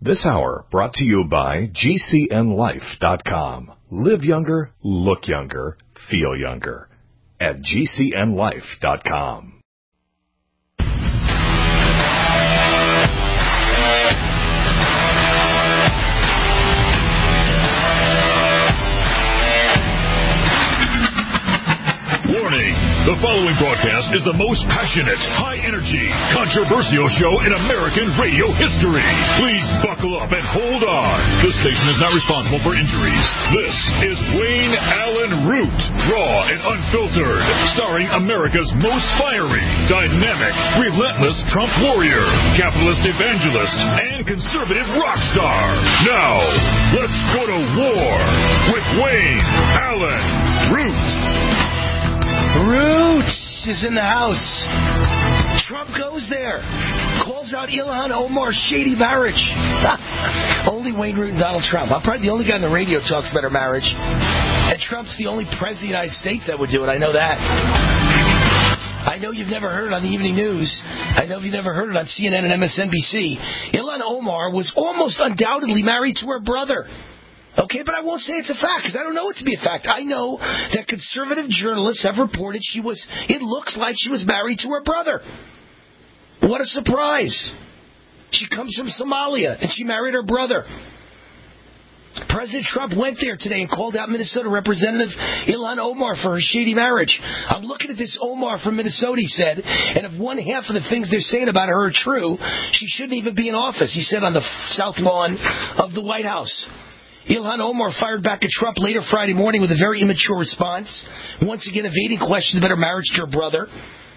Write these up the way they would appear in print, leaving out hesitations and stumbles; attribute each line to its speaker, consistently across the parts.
Speaker 1: This hour brought to you by GCNLife.com. Live younger, look younger, feel younger. At GCNLife.com.
Speaker 2: Warning, the following broadcast is the most passionate, high-energy, controversial show in American radio history. Please buckle up and hold on. This station is not responsible for injuries. This is Wayne Allen Root, raw and unfiltered, starring America's most fiery, dynamic, relentless Trump warrior, capitalist evangelist, and conservative rock star. Now, let's go to war with Wayne Allen Root.
Speaker 3: Roots is in the house. Trump goes there. Calls out Ilhan Omar's shady marriage. Only Wayne Root and Donald Trump. I'm probably the only guy on the radio talks about her marriage. And Trump's the only president of the United States that would do it. I know that. I know you've never heard it on the evening news. I know you've never heard it on CNN and MSNBC. Ilhan Omar was almost undoubtedly married to her brother. Okay, but I won't say it's a fact, because I don't know it to be a fact. I know that conservative journalists have reported it looks like she was married to her brother. What a surprise. She comes from Somalia, and she married her brother. President Trump went there today and called out Minnesota Representative Ilhan Omar for her shady marriage. I'm looking at this Omar from Minnesota, he said, and if one half of the things they're saying about her are true, she shouldn't even be in office, he said on the south lawn of the White House. Ilhan Omar fired back at Trump later Friday morning with a very immature response, once again evading questions about her marriage to her brother.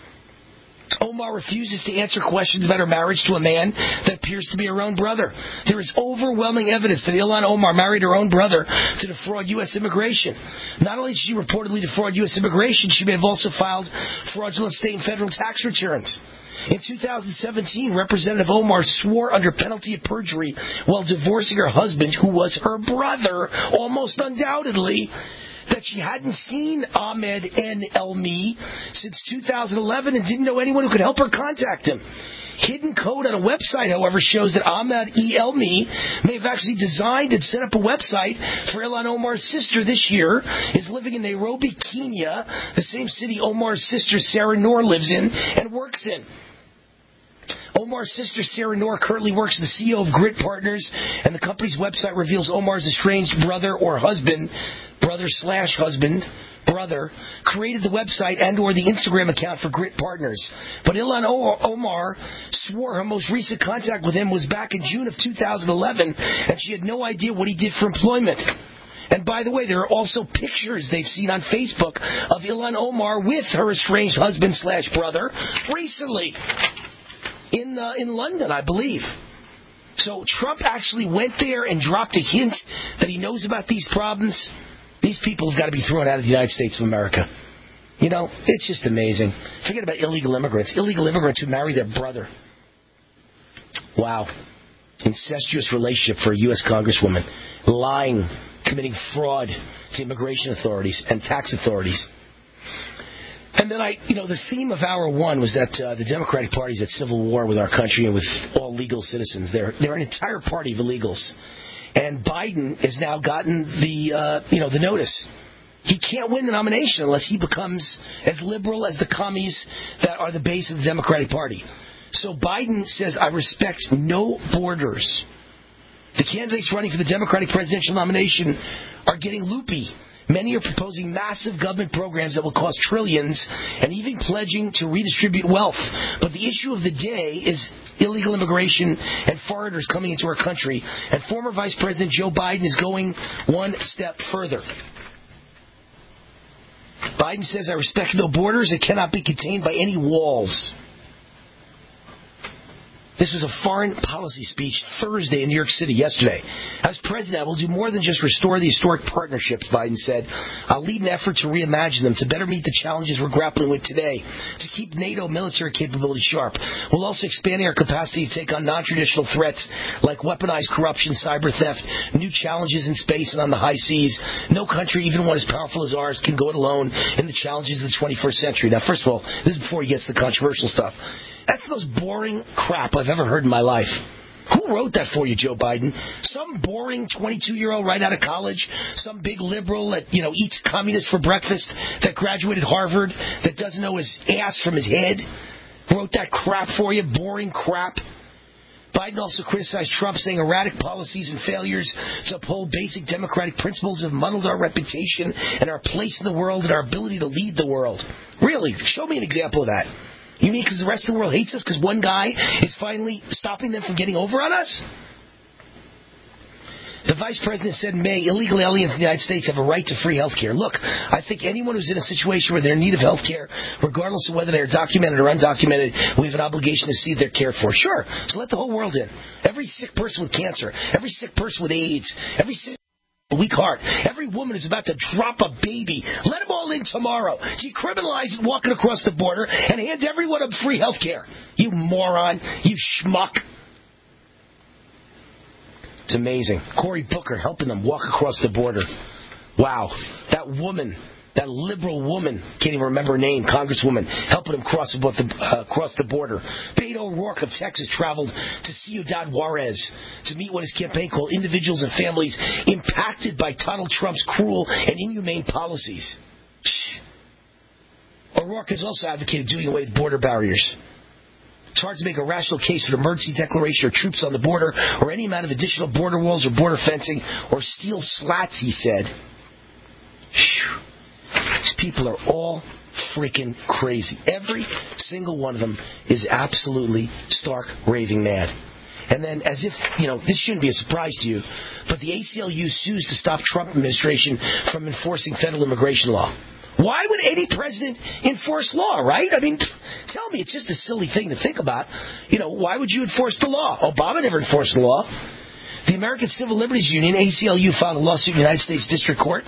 Speaker 3: Omar refuses to answer questions about her marriage to a man that appears to be her own brother. There is overwhelming evidence that Ilhan Omar married her own brother to defraud U.S. immigration. Not only did she reportedly defraud U.S. immigration, she may have also filed fraudulent state and federal tax returns. In 2017, Representative Omar swore under penalty of perjury while divorcing her husband, who was her brother, almost undoubtedly, that she hadn't seen Ahmed N. Elmi since 2011 and didn't know anyone who could help her contact him. Hidden code on a website, however, shows that Ahmed E. Elmi may have actually designed and set up a website for Ilhan Omar's sister this year, is living in Nairobi, Kenya, the same city Omar's sister Sarah Noor lives in and works in. Omar's sister Sarah Noor currently works as the CEO of Grit Partners, and the company's website reveals Omar's estranged brother or husband, brother/husband, brother, created the website and or the Instagram account for Grit Partners. But Ilhan Omar swore her most recent contact with him was back in June of 2011, and she had no idea what he did for employment. And by the way, there are also pictures they've seen on Facebook of Ilhan Omar with her estranged husband/brother recently in London, I believe. So Trump actually went there and dropped a hint that he knows about these problems. These people have got to be thrown out of the United States of America. You know, it's just amazing. Forget about illegal immigrants. Illegal immigrants who marry their brother. Wow. Incestuous relationship for a U.S. Congresswoman. Lying, committing fraud to immigration authorities and tax authorities. And then the theme of Hour 1 was that the Democratic Party is at civil war with our country and with all legal citizens. They're an entire party of illegals. And Biden has now gotten the notice. He can't win the nomination unless he becomes as liberal as the commies that are the base of the Democratic Party. So Biden says, I respect no borders. The candidates running for the Democratic presidential nomination are getting loopy. Many are proposing massive government programs that will cost trillions and even pledging to redistribute wealth. But the issue of the day is illegal immigration and foreigners coming into our country. And former Vice President Joe Biden is going one step further. Biden says, I respect no borders. It cannot be contained by any walls. This was a foreign policy speech Thursday in New York City yesterday. As president, I will do more than just restore the historic partnerships, Biden said. I'll lead an effort to reimagine them to better meet the challenges we're grappling with today, to keep NATO military capability sharp. We're also expanding our capacity to take on non-traditional threats like weaponized corruption, cyber theft, new challenges in space and on the high seas. No country, even one as powerful as ours, can go it alone in the challenges of the 21st century. Now, first of all, this is before he gets to the controversial stuff. That's the most boring crap I've ever heard in my life. Who wrote that for you, Joe Biden? Some boring 22-year-old right out of college? Some big liberal that, eats communists for breakfast, that graduated Harvard, that doesn't know his ass from his head? Wrote that crap for you? Boring crap. Biden also criticized Trump, saying erratic policies and failures to uphold basic democratic principles have muddled our reputation and our place in the world and our ability to lead the world. Really? Show me an example of that. You mean because the rest of the world hates us because one guy is finally stopping them from getting over on us? The vice president said in May, illegal aliens in the United States have a right to free health care. Look, I think anyone who's in a situation where they're in need of health care, regardless of whether they're documented or undocumented, we have an obligation to see if they're cared for. Sure, so let the whole world in. Every sick person with cancer, every sick person with AIDS, every sick weak heart, every woman who's about to drop a baby, let them all in tomorrow. Decriminalize walking across the border and hand everyone up free health care. You moron, you schmuck. It's amazing. Cory Booker helping them walk across the border. Wow. That woman, that liberal woman, can't even remember her name, Congresswoman, helping them cross the border. Beto O'Rourke of Texas traveled to Ciudad Juarez to meet what his campaign called individuals and families impacted by Donald Trump's cruel and inhumane policies. O'Rourke has also advocated doing away with border barriers. It's hard to make a rational case for an emergency declaration or troops on the border or any amount of additional border walls or border fencing or steel slats, he said. These people are all freaking crazy. Every single one of them is absolutely stark raving mad. And then as if, this shouldn't be a surprise to you, but the ACLU sues to stop Trump administration from enforcing federal immigration law. Why would any president enforce law, right? I mean, tell me, it's just a silly thing to think about. Why would you enforce the law? Obama never enforced the law. The American Civil Liberties Union, ACLU, filed a lawsuit in the United States District Court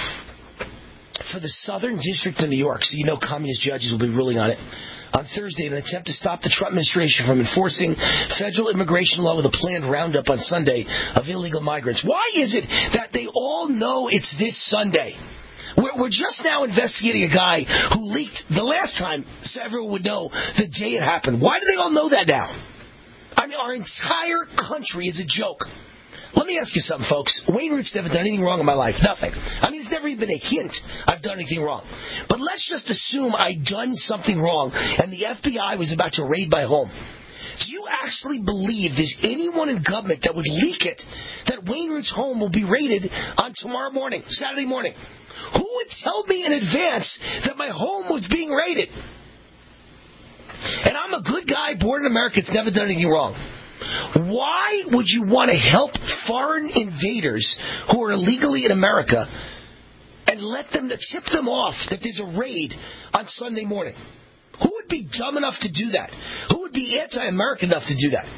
Speaker 3: for the Southern District of New York. So communist judges will be ruling on it on Thursday in an attempt to stop the Trump administration from enforcing federal immigration law with a planned roundup on Sunday of illegal migrants. Why is it that they all know it's this Sunday? We're just now investigating a guy who leaked the last time, so everyone would know the day it happened. Why do they all know that now? I mean, our entire country is a joke. Let me ask you something, folks. Wayne Root's never done anything wrong in my life. Nothing. I mean, it's never even been a hint I've done anything wrong. But let's just assume I'd done something wrong and the FBI was about to raid my home. Do you actually believe there's anyone in government that would leak it that Wayne Root's home will be raided on tomorrow morning, Saturday morning? Who would tell me in advance that my home was being raided? And I'm a good guy, born in America, it's never done anything wrong. Why would you want to help foreign invaders who are illegally in America and tip them off that there's a raid on Sunday morning? Who would be dumb enough to do that? Who would be anti-American enough to do that?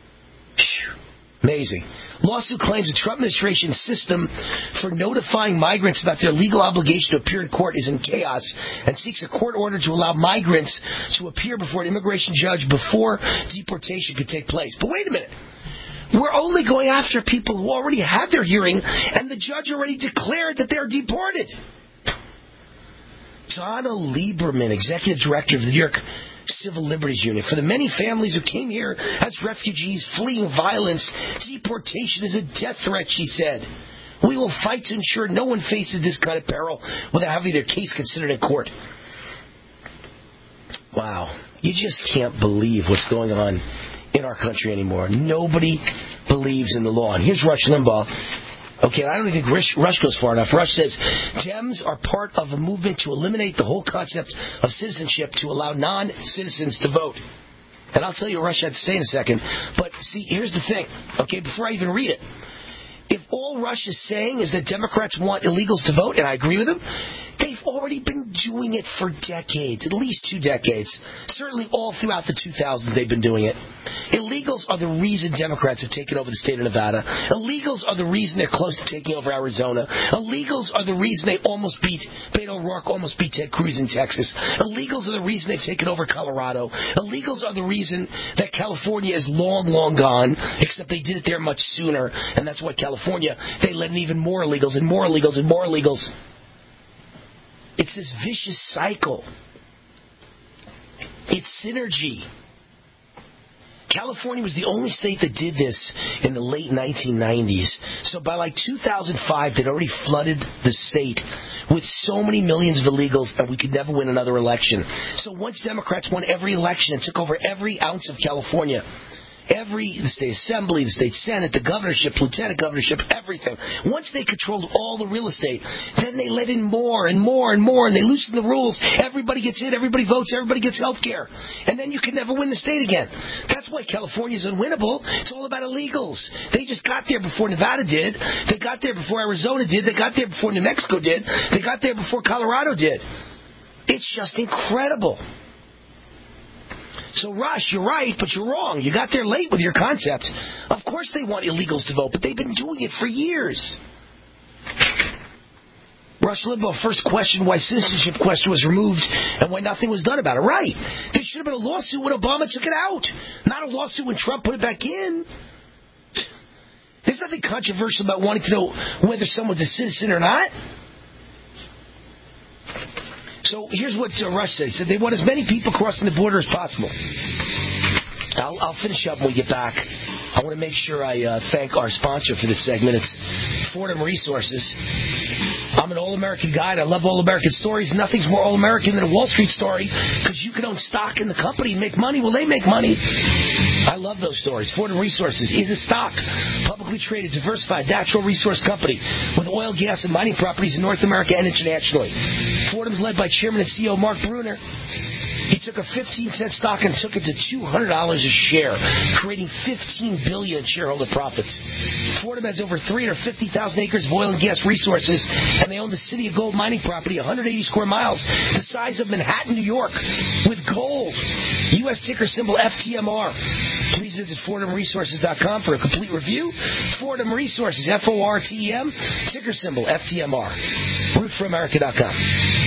Speaker 3: Amazing. Lawsuit claims the Trump administration system for notifying migrants about their legal obligation to appear in court is in chaos and seeks a court order to allow migrants to appear before an immigration judge before deportation could take place. But wait a minute. We're only going after people who already had their hearing and the judge already declared that they're deported. Donna Lieberman, executive director of the New York Civil Liberties Union. For the many families who came here as refugees fleeing violence, deportation is a death threat, she said. We will fight to ensure no one faces this kind of peril without having their case considered in court. Wow. You just can't believe what's going on in our country anymore. Nobody believes in the law. And here's Rush Limbaugh. Okay, I don't think Rush goes far enough. Rush says, Dems are part of a movement to eliminate the whole concept of citizenship to allow non-citizens to vote. And I'll tell you what Rush had to say in a second. But see, here's the thing. Okay, before I even read it. If all Rush is saying is that Democrats want illegals to vote, and I agree with him, they've already been doing it for decades, at least 2 decades. Certainly all throughout the 2000s they've been doing it. Illegals are the reason Democrats have taken over the state of Nevada. Illegals are the reason they're close to taking over Arizona. Illegals are the reason they almost beat Beto O'Rourke, almost beat Ted Cruz in Texas. Illegals are the reason they've taken over Colorado. Illegals are the reason that California is long, long gone, except they did it there much sooner, and that's why California, they let in even more illegals and more illegals and more illegals. It's this vicious cycle. It's synergy. California was the only state that did this in the late 1990s. So by like 2005, they'd already flooded the state with so many millions of illegals that we could never win another election. So once Democrats won every election and took over every ounce of California, the state assembly, the state senate, the governorship, lieutenant governorship, everything. Once they controlled all the real estate, then they let in more and more and more, and they loosened the rules. Everybody gets in, everybody votes, everybody gets health care. And then you can never win the state again. That's why California's unwinnable. It's all about illegals. They just got there before Nevada did. They got there before Arizona did. They got there before New Mexico did. They got there before Colorado did. It's just incredible. So, Rush, you're right, but you're wrong. You got there late with your concept. Of course they want illegals to vote, but they've been doing it for years. Rush Limbaugh first questioned why citizenship question was removed and why nothing was done about it. Right. There should have been a lawsuit when Obama took it out, not a lawsuit when Trump put it back in. There's nothing controversial about wanting to know whether someone's a citizen or not. So here's what Rush said. He said they want as many people crossing the border as possible. I'll finish up when we get back. I want to make sure I thank our sponsor for this segment. It's Fordham Resources. I'm an all-American guy, and I love all-American stories. Nothing's more all-American than a Wall Street story, because you can own stock in the company and make money. Well, they make money. I love those stories. Fordham Resources is a stock, publicly traded, diversified, natural resource company with oil, gas, and mining properties in North America and internationally. Fordham's led by Chairman and CEO Mark Bruner. He took a 15-cent stock and took it to $200 a share, creating $15 billion in shareholder profits. Fordham has over 350,000 acres of oil and gas resources, and they own the City of Gold mining property, 180 square miles, the size of Manhattan, New York, with gold. U.S. ticker symbol FTMR. Please visit FordhamResources.com for a complete review. Fordham Resources, FORTEM, ticker symbol FTMR. RootForAmerica.com.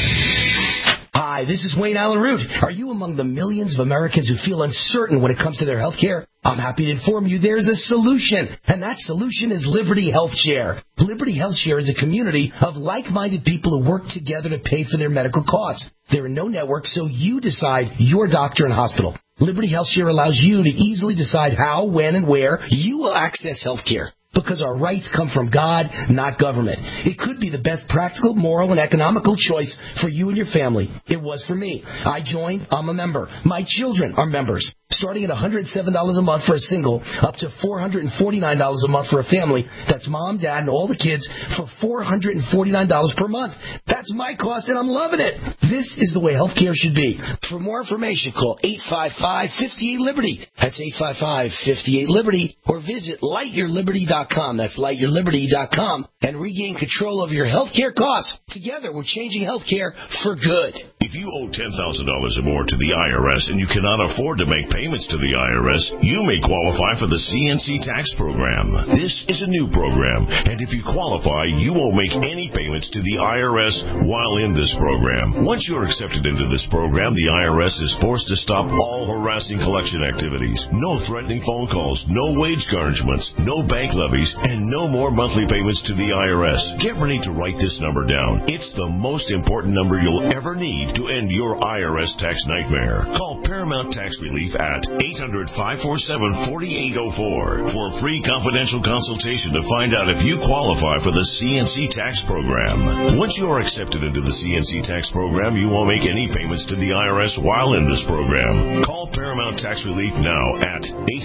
Speaker 3: Hi, this is Wayne Allen Root. Are you among the millions of Americans who feel uncertain when it comes to their health care? I'm happy to inform you there's a solution, and that solution is Liberty Health Share. Liberty Health Share is a community of like-minded people who work together to pay for their medical costs. There are no networks, so you decide your doctor and hospital. Liberty Health Share allows you to easily decide how, when, and where you will access health care. Because our rights come from God, not government. It could be the best practical, moral, and economical choice for you and your family. It was for me. I joined. I'm a member. My children are members. Starting at $107 a month for a single, up to $449 a month for a family. That's mom, dad, and all the kids for $449 per month. That's my cost, and I'm loving it. This is the way healthcare should be. For more information, call 855-58-LIBERTY. That's 855-58-LIBERTY. Or visit lightyourliberty.com. That's lightyourliberty.com. And regain control over your healthcare costs. Together, we're changing healthcare for good.
Speaker 2: If you owe $10,000 or more to the IRS and you cannot afford to make payments to the IRS, you may qualify for the CNC tax program. This is a new program, and if you qualify, you won't make any payments to the IRS while in this program. Once you're accepted into this program, the IRS is forced to stop all harassing collection activities. No threatening phone calls, no wage garnishments, no bank levies, and no more monthly payments to the IRS. Get ready to write this number down. It's the most important number you'll ever need to end your IRS tax nightmare. Call Paramount Tax Relief at 800-547-4804 for a free confidential consultation to find out if you qualify for the CNC tax program. Once you are accepted into the CNC tax program, you won't make any payments to the IRS while in this program. Call Paramount Tax Relief now at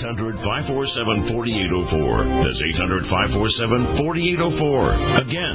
Speaker 2: 800-547-4804. That's 800-547-4804. Again,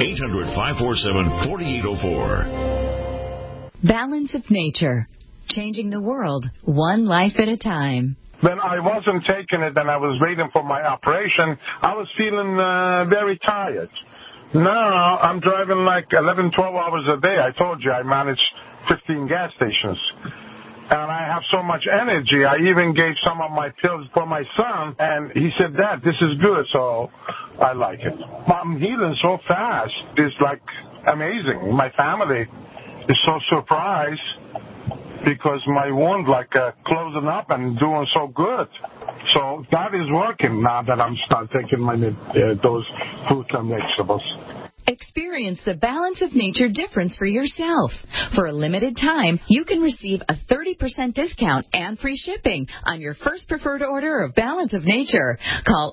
Speaker 2: 800-547-4804.
Speaker 4: Balance of Nature. Changing the world, one life at a time.
Speaker 5: When I wasn't taking it and I was waiting for my operation, I was feeling very tired. Now I'm driving like 11, 12 hours a day. I told you I manage 15 gas stations. And I have so much energy. I even gave some of my pills for my son, and he said, Dad, this is good, so I like it. I'm healing so fast. It's like amazing. My family is so surprised because my wound closing up and doing so good. So that is working now that I'm start taking my those fruits and vegetables.
Speaker 4: Experience the Balance of Nature difference for yourself. For a limited time, you can receive a 30% discount and free shipping on your first preferred order of Balance of Nature. Call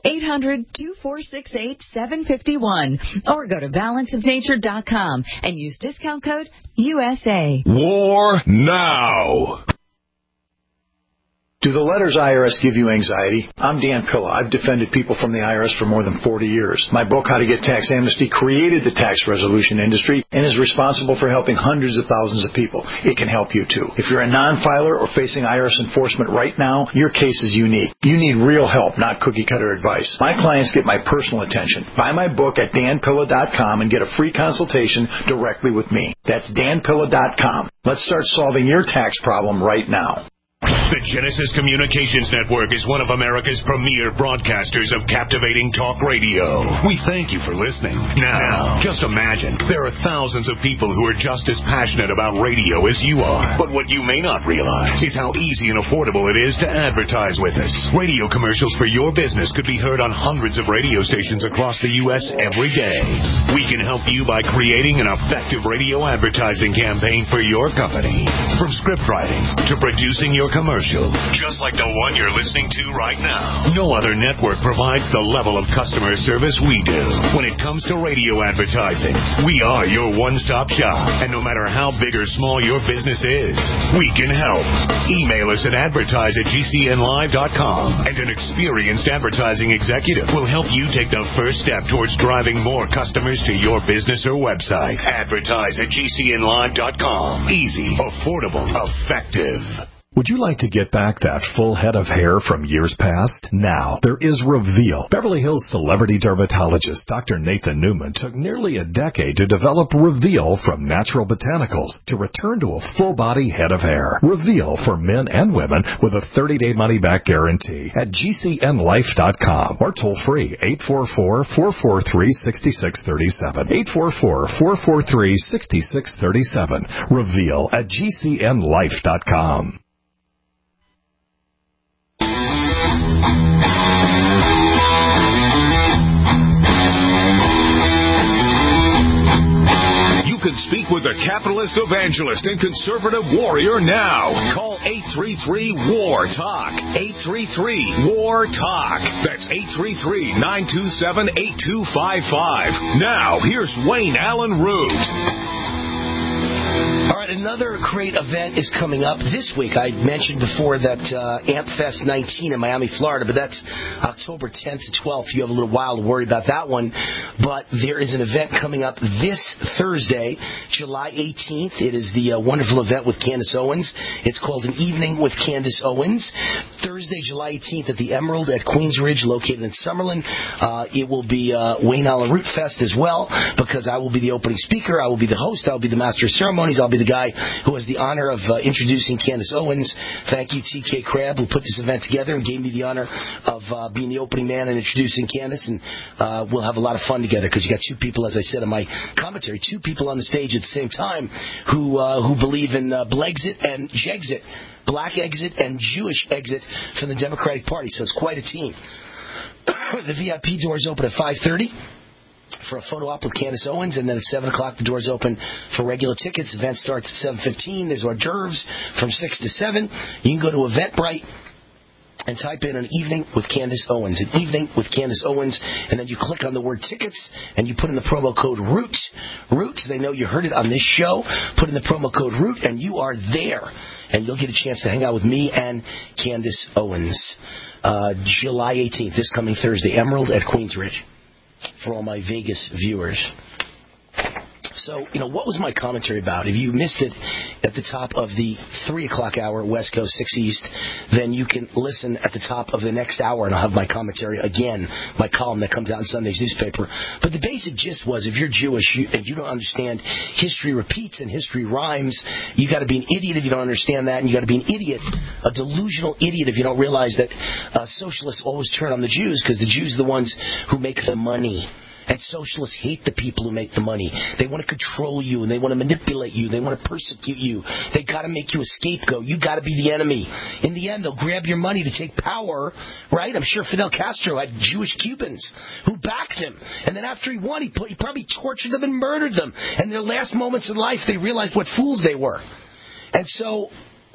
Speaker 4: 800-2468-751 or go to balanceofnature.com and use discount code USA.
Speaker 2: War now.
Speaker 6: Do the letters IRS give you anxiety? I'm Dan Pilla. I've defended people from the IRS for more than 40 years. My book, How to Get Tax Amnesty, created the tax resolution industry and is responsible for helping hundreds of thousands of people. It can help you, too. If you're a non-filer or facing IRS enforcement right now, your case is unique. You need real help, not cookie-cutter advice. My clients get my personal attention. Buy my book at danpilla.com and get a free consultation directly with me. That's danpilla.com. Let's start solving your tax problem right now.
Speaker 2: The Genesis Communications Network is one of America's premier broadcasters of captivating talk radio. We thank you for listening. Now, just imagine, there are thousands of people who are just as passionate about radio as you are. But what you may not realize is how easy and affordable it is to advertise with us. Radio commercials for your business could be heard on hundreds of radio stations across the U.S. every day. We can help you by creating an effective radio advertising campaign for your company. From script writing to producing your commercial, just like the one you're listening to right now. No other network provides the level of customer service we do. When it comes to radio advertising, we are your one-stop shop. And no matter how big or small your business is, we can help. Email us at advertise@gcnlive.com, and an experienced advertising executive will help you take the first step towards driving more customers to your business or website. Advertise@gcnlive.com. Easy, affordable, effective.
Speaker 1: Would you like to get back that full head of hair from years past? Now, there is Reveal. Beverly Hills celebrity dermatologist Dr. Nathan Newman took nearly a decade to develop Reveal from natural botanicals to return to a full-body head of hair. Reveal for men and women with a 30-day money-back guarantee at GCNlife.com or toll-free 844-443-6637. 844-443-6637. Reveal at GCNlife.com.
Speaker 2: You can speak with a capitalist evangelist and conservative warrior now. Call 833-WAR-TALK. 833-WAR-TALK. That's 833-927-8255. Now, here's Wayne Allen Root.
Speaker 3: All right, another great event is coming up this week. I mentioned before that AmpFest 19 in Miami, Florida, but that's October 10th to 12th. You have a little while to worry about that one. But there is an event coming up this Thursday, July 18th. It is the wonderful event with Candace Owens. It's called An Evening with Candace Owens. Thursday, July 18th at the Emerald at Queensridge, located in Summerlin. It will be Wayne Allen Root Fest as well, because I will be the opening speaker. I will be the host. I will be the master of ceremonies. I'll be the guy who has the honor of introducing Candace Owens. Thank you, TK Crabb, who put this event together and gave me the honor of being the opening man and introducing Candace. And we'll have a lot of fun together, because you got two people, as I said in my commentary, two people on the stage at the same time who believe in Blexit and Jexit, black exit and Jewish exit from the Democratic Party. So it's quite a team. The VIP doors open at 5:30. For a photo op with Candace Owens, and then at 7 o'clock the doors open for regular tickets. The event starts at 7:15. There's hors d'oeuvres from 6 to 7. You can go to Eventbrite and type in An Evening with Candace Owens. An Evening with Candace Owens, and then you click on the word tickets, and you put in the promo code ROOT. ROOT, so they know you heard it on this show. Put in the promo code ROOT, and you are there. And you'll get a chance to hang out with me and Candace Owens. July 18th, this coming Thursday, Emerald at Queensridge. For all my Vegas viewers. So, what was my commentary about? If you missed it at the top of the 3 o'clock hour, West Coast, 6 East, then you can listen at the top of the next hour, and I'll have my commentary again, my column that comes out in Sunday's newspaper. But the basic gist was, if you're Jewish and you don't understand history repeats and history rhymes, you got to be an idiot if you don't understand that, and you got to be an idiot, a delusional idiot, if you don't realize that socialists always turn on the Jews, because the Jews are the ones who make the money. And socialists hate the people who make the money. They want to control you, and they want to manipulate you. They want to persecute you. They got to make you a scapegoat. You got to be the enemy. In the end, they'll grab your money to take power, right? I'm sure Fidel Castro had Jewish Cubans who backed him. And then after he won, he probably tortured them and murdered them. And in their last moments in life, they realized what fools they were. And so,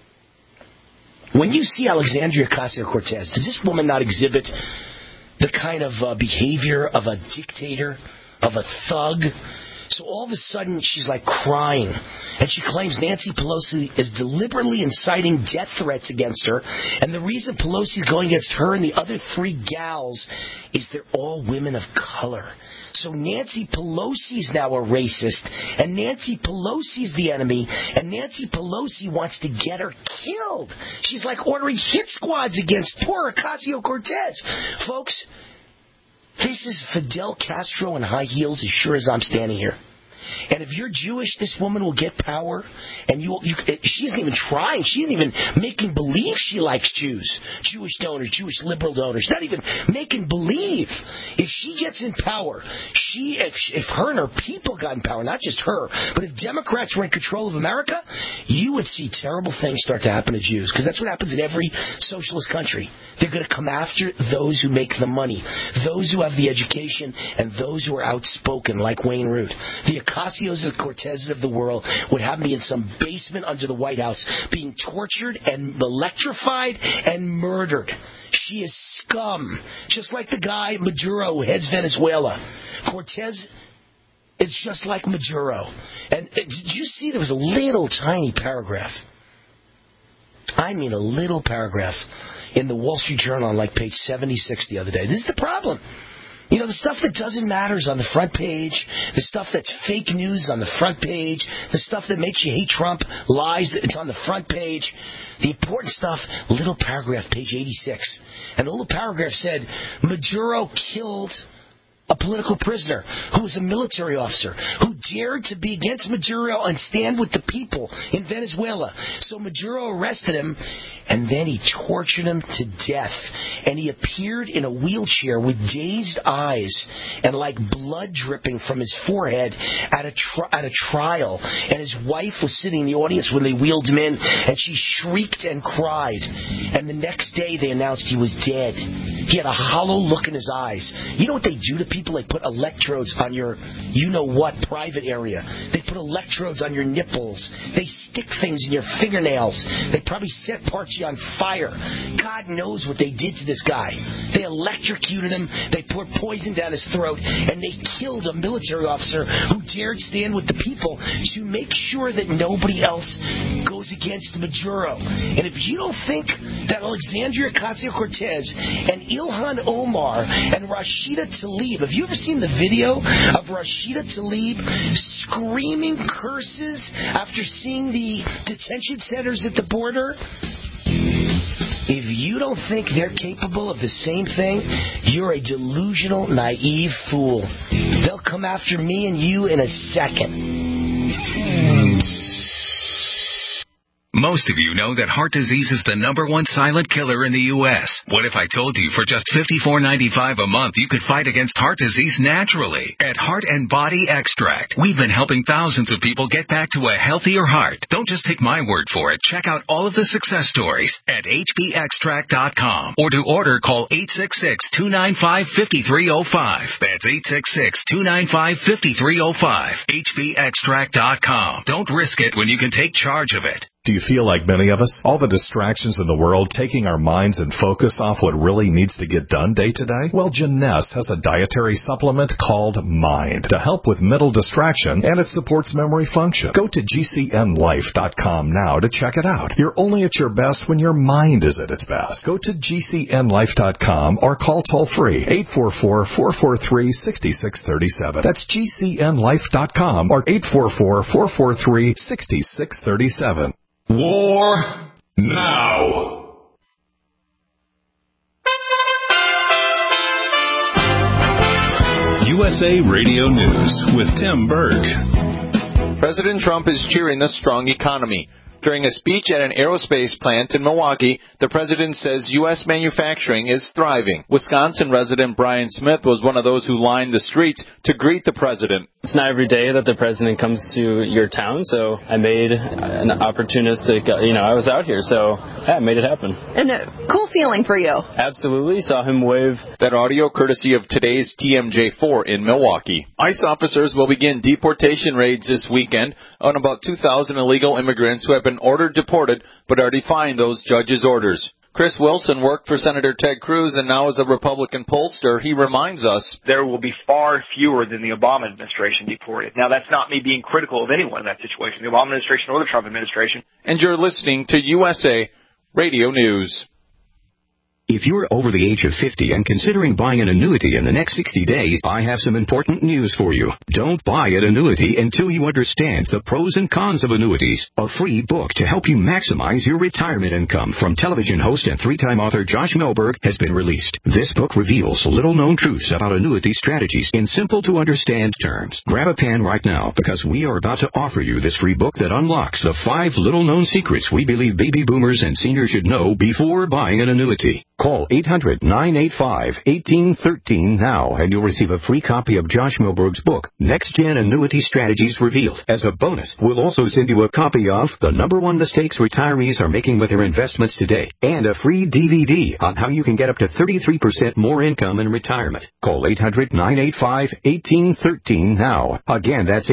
Speaker 3: when you see Alexandria Ocasio-Cortez, does this woman not exhibit the kind of behavior of a dictator, of a thug? So all of a sudden, she's like crying. And she claims Nancy Pelosi is deliberately inciting death threats against her. And the reason Pelosi's going against her and the other 3 gals is they're all women of color. So Nancy Pelosi's now a racist. And Nancy Pelosi's the enemy. And Nancy Pelosi wants to get her killed. She's like ordering hit squads against poor Ocasio-Cortez. Folks, this is Fidel Castro in high heels as sure as I'm standing here. And if you're Jewish, this woman will get power. And she isn't even trying. She isn't even making believe she likes Jews. Jewish donors, Jewish liberal donors. Not even making believe. If she gets in power, if her and her people got in power, not just her, but if Democrats were in control of America, you would see terrible things start to happen to Jews. Because that's what happens in every socialist country. They're going to come after those who make the money, those who have the education, and those who are outspoken, like Wayne Root. The Ocasios and Cortezes of the world would have me in some basement under the White House being tortured and electrified and murdered. She is scum. Just like the guy, Maduro, who heads Venezuela. Cortez is just like Maduro. And did you see there was a little tiny paragraph? I mean a little paragraph in the Wall Street Journal on like page 76 the other day. This is the problem. You know, the stuff that doesn't matter is on the front page. The stuff that's fake news on the front page. The stuff that makes you hate Trump, lies, it's on the front page. The important stuff, little paragraph, page 86. And the little paragraph said, Maduro killed a political prisoner who was a military officer who dared to be against Maduro and stand with the people in Venezuela. So Maduro arrested him, and then he tortured him to death. And he appeared in a wheelchair with dazed eyes and like blood dripping from his forehead at a trial. And his wife was sitting in the audience when they wheeled him in, and she shrieked and cried. And the next day they announced he was dead. He had a hollow look in his eyes. You know what they do to people? They put electrodes on your you-know-what private area. They put electrodes on your nipples. They stick things in your fingernails. They probably set parts of you on fire. God knows what they did to this guy. They electrocuted him. They poured poison down his throat. And they killed a military officer who dared stand with the people to make sure that nobody else goes against Maduro. And if you don't think that Alexandria Ocasio-Cortez and Ilhan Omar and Rashida Tlaib, have you ever seen the video of Rashida Tlaib screaming curses after seeing the detention centers at the border? If you don't think they're capable of the same thing, you're a delusional, naive fool. They'll come after me and you in a second.
Speaker 7: Most of you know that heart disease is the #1 silent killer in the U.S. What if I told you for just $54.95 a month you could fight against heart disease naturally? At Heart and Body Extract, we've been helping thousands of people get back to a healthier heart. Don't just take my word for it. Check out all of the success stories at hbextract.com. Or to order, call 866-295-5305. That's 866-295-5305. hbextract.com. Don't risk it when you can take charge of it.
Speaker 1: Do you feel like many of us? All the distractions in the world taking our minds and focus off what really needs to get done day to day? Well, Janess has a dietary supplement called Mind to help with mental distraction, and it supports memory function. Go to GCNlife.com now to check it out. You're only at your best when your mind is at its best. Go to GCNlife.com or call toll-free 844-443-6637. That's GCNlife.com or 844-443-6637.
Speaker 2: War now.
Speaker 1: USA Radio News with Tim Berg.
Speaker 8: President Trump is cheering the strong economy. During a speech at an aerospace plant in Milwaukee, the president says U.S. manufacturing is thriving. Wisconsin resident Brian Smith was one of those who lined the streets to greet the president.
Speaker 9: It's not every day that the president comes to your town, so I made an opportunistic, I was out here, so I made it happen.
Speaker 10: And a cool feeling for you.
Speaker 9: Absolutely. Saw him wave.
Speaker 8: That audio courtesy of today's TMJ4 in Milwaukee. ICE officers will begin deportation raids this weekend on about 2,000 illegal immigrants who have been ordered deported but are defying those judges' orders. Chris Wilson worked for Senator Ted Cruz and now is a Republican pollster. He reminds us
Speaker 11: there will be far fewer than the Obama administration deported. Now, that's not me being critical of anyone in that situation, the Obama administration or the Trump administration.
Speaker 8: And you're listening to USA Radio News.
Speaker 12: If you're over the age of 50 and considering buying an annuity in the next 60 days, I have some important news for you. Don't buy an annuity until you understand the pros and cons of annuities. A free book to help you maximize your retirement income from television host and three-time author Josh Melberg has been released. This book reveals little-known truths about annuity strategies in simple-to-understand terms. Grab a pen right now because we are about to offer you this free book that unlocks the 5 little-known secrets we believe baby boomers and seniors should know before buying an annuity. Call 800-985-1813 now, and you'll receive a free copy of Josh Melberg's book, Next Gen Annuity Strategies Revealed. As a bonus, we'll also send you a copy of The #1 Mistakes Retirees Are Making with Their Investments Today, and a free DVD on how you can get up to 33% more income in retirement. Call 800-985-1813 now. Again, that's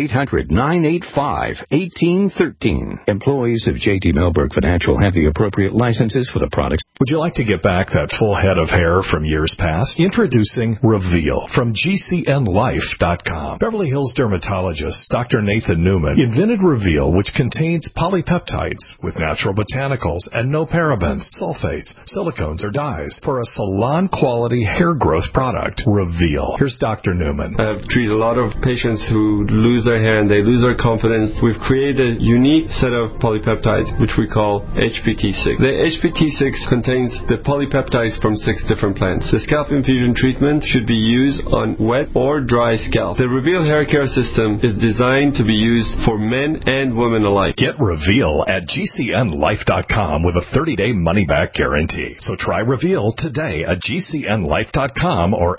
Speaker 12: 800-985-1813. Employees of J.D. Melberg Financial have the appropriate licenses for the products.
Speaker 1: Would you like to get back that full head of hair from years past? Introducing Reveal from GCNLife.com. Beverly Hills dermatologist Dr. Nathan Newman invented Reveal, which contains polypeptides with natural botanicals and no parabens, sulfates, silicones, or dyes for a salon-quality hair growth product. Reveal. Here's Dr. Newman.
Speaker 13: I've treated a lot of patients who lose their hair and they lose their confidence. We've created a unique set of polypeptides, which we call HPT6. The HPT6 contains the polypeptides from 6 different plants. The scalp infusion treatment should be used on wet or dry scalp. The Reveal hair care system is designed to be used for men and women alike.
Speaker 1: Get Reveal at GCNLife.com with a 30-day money-back guarantee. So try Reveal today at GCNLife.com or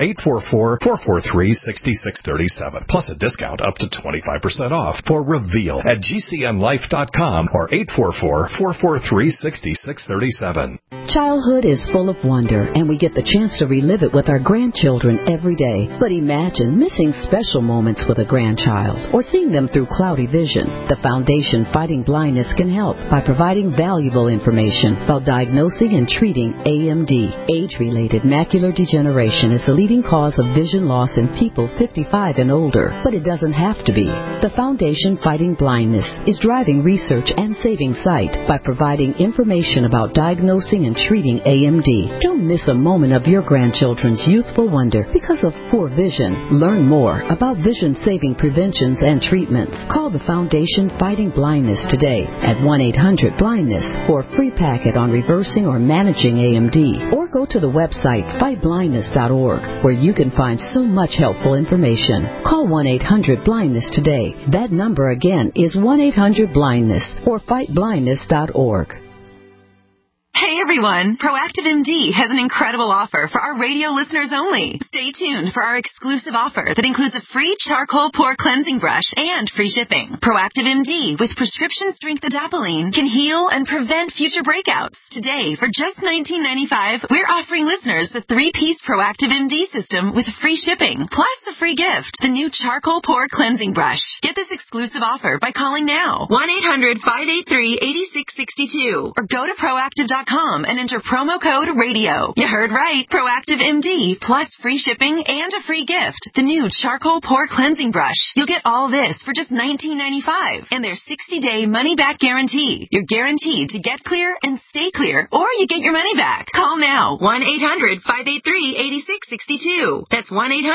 Speaker 1: 844-443-6637. Plus a discount up to 25% off for Reveal at GCNLife.com or 844-443-6637.
Speaker 14: Childhood is full of wonder, and we get the chance to relive it with our grandchildren every day. But imagine missing special moments with a grandchild or seeing them through cloudy vision. The Foundation Fighting Blindness can help by providing valuable information about diagnosing and treating AMD. Age-related macular degeneration is the leading cause of vision loss in people 55 and older, but it doesn't have to be. The Foundation Fighting Blindness is driving research and saving sight by providing information about diagnosing and treating AMD. Don't miss a moment of your grandchildren's youthful wonder because of poor vision. Learn more about vision-saving preventions and treatments. Call the Foundation Fighting Blindness today at 1-800-BLINDNESS for a free packet on reversing or managing AMD. Or go to the website fightblindness.org where you can find so much helpful information. Call 1-800-BLINDNESS today. That number again is 1-800-BLINDNESS or fightblindness.org.
Speaker 15: Hey everyone, Proactive MD has an incredible offer for our radio listeners only. Stay tuned for our exclusive offer that includes a free charcoal pore cleansing brush and free shipping. Proactive MD with prescription strength adapalene can heal and prevent future breakouts. Today, for just $19.95, we're offering listeners the 3-piece Proactive MD system with free shipping, plus a free gift, the new charcoal pore cleansing brush. Get this exclusive offer by calling now, 1-800-583-8662, or go to proactive.com and enter promo code RADIO. You heard right. Proactive MD plus free shipping and a free gift. The new charcoal pore cleansing brush. You'll get all this for just $19.95 and their 60-day money-back guarantee. You're guaranteed to get clear and stay clear, or you get your money back. Call now. 1-800-583-8662. That's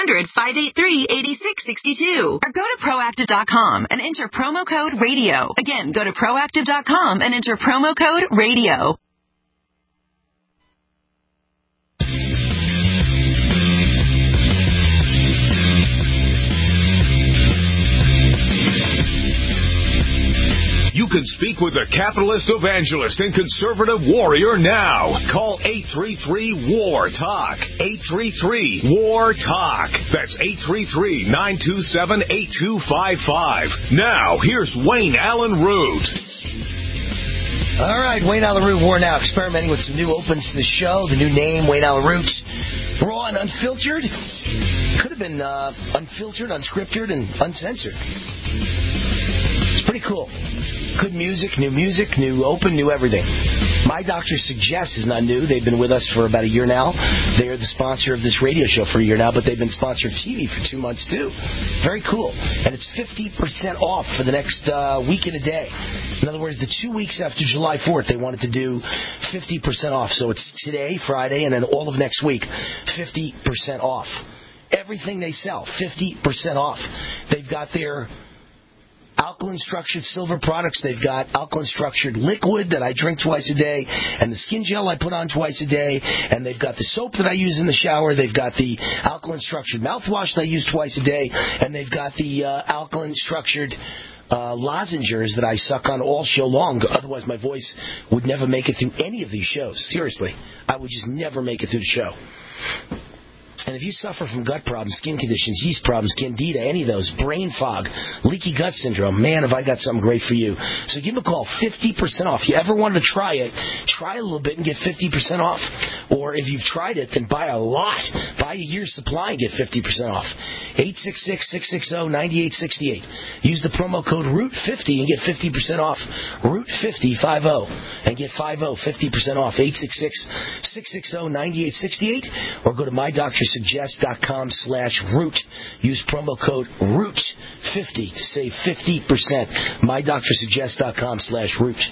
Speaker 15: 1-800-583-8662. Or go to proactive.com and enter promo code RADIO. Again, go to proactive.com and enter promo code RADIO.
Speaker 16: You can
Speaker 2: Speak with the capitalist evangelist and conservative warrior now. Call 833-WAR-TALK. 833-WAR-TALK. That's 833-927-8255. Now, here's Wayne Allen Root.
Speaker 3: All right, Wayne Allen Root, War Now, experimenting with some new opens to the show. The new name, Wayne Allen Root. Raw and unfiltered. Could have been unfiltered, unscripted, and uncensored. It's pretty cool. Good music, new open, new everything. My Doctor Suggests is not new. They've been with us for about a year now. They are the sponsor of this radio show for a year now, but they've been sponsor of TV for 2 months, too. Very cool. And it's 50% off for the next week and a day. In other words, the 2 weeks after July 4th, they wanted to do 50% off. So it's today, Friday, and then all of next week, 50% off. Everything they sell, 50% off. They've got their alkaline structured silver products. They've got alkaline structured liquid that I drink twice a day, and the skin gel I put on twice a day, and they've got the soap that I use in the shower. They've got the alkaline structured mouthwash that I use twice a day, and they've got the alkaline structured lozenges that I suck on all show long. Otherwise, my voice would never make it through any of these shows. Seriously, I would just never make it through the show. And if you suffer from gut problems, skin conditions, yeast problems, candida, any of those, brain fog, leaky gut syndrome, man, have I got something great for you. So give them a call, 50% off. If you ever wanted to try it, try a little bit and get 50% off. Or if you've tried it, then buy a lot. Buy a year's supply and get 50% off. 866-660-9868. Use the promo code ROOT50 and get 50% off. ROOT50, 50, and get 50% off. 866-660-9868. Or go to MyDoctorSuggest.com/root. Use promo code ROOT50 to save 50%. MyDoctorSuggest.com/root.